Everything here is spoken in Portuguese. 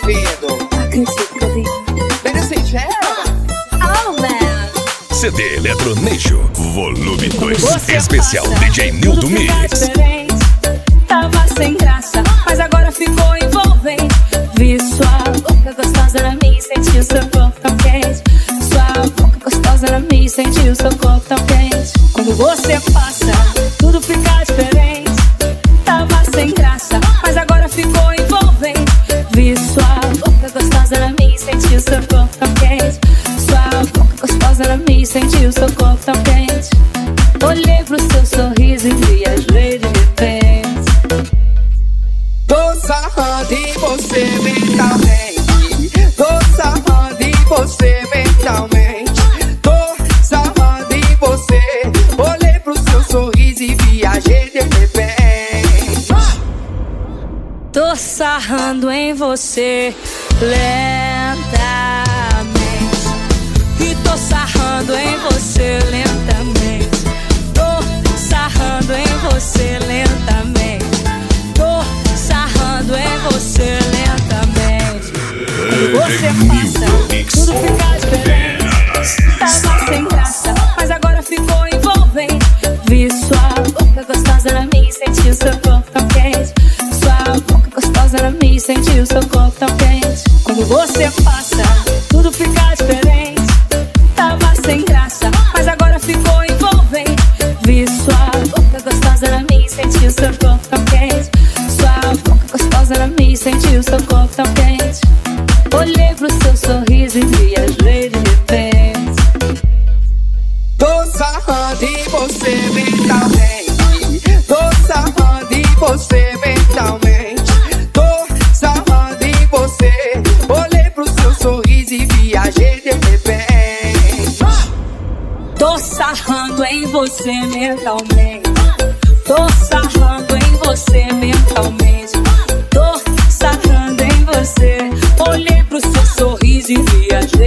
duvido. Acredito que eu vi. Baby sweet, é. Oh, man. CD Eletronejo, volume 2, Você especial passa, DJ Nildo tudo fica Mix. diferente. Tava sem graça, mas agora ficou envolvente. Vi sua boca gostosa na minha e senti o seu corpo tão quente. Sua boca gostosa na minha e senti o seu corpo tão quente. Quando você passa, tudo fica diferente. Tava sem graça, mas agora ficou envolvente. Vi sua boca gostosa na minha e senti o seu corpo tão quente. Sua boca gostosa na minha e senti o seu corpo tão quente. Olhei pro seu sorriso e viajei de repente. Tô sarrando em você mentalmente. Tô sarrando em você mentalmente. Tô sarrando em você. Olhei pro seu sorriso e viajei de repente. Tô sarrando em você lentamente. E tô sarrando em você lentamente. Tô sarrando em você lentamente. Tô sarrando em você lentamente. Quando você passa, tudo fica diferente. Tava sem graça, mas agora ficou envolvente. Vi sua boca gostosa na minha e senti o seu corpo tão quente. Sua boca gostosa na minha e senti o seu corpo tão quente. Quando você passa, tudo fica diferente. Tava sem graça, mas agora ficou envolvente. Vi sua boca gostosa na minha e senti o seu corpo tão quente. Sua boca gostosa na minha e senti o seu corpo tão quente. Olhei pro seu sorriso e viajei de repente. Tô sarrando em você mentalmente. Tô sarrando em você mentalmente. Tô sarrando em você. Olhei pro seu sorriso e viajei de repente. Tô sarrando em você mentalmente. Tô sarrando em você mentalmente. Tô sarrando em você. Olhei pro seu sorriso e viajei.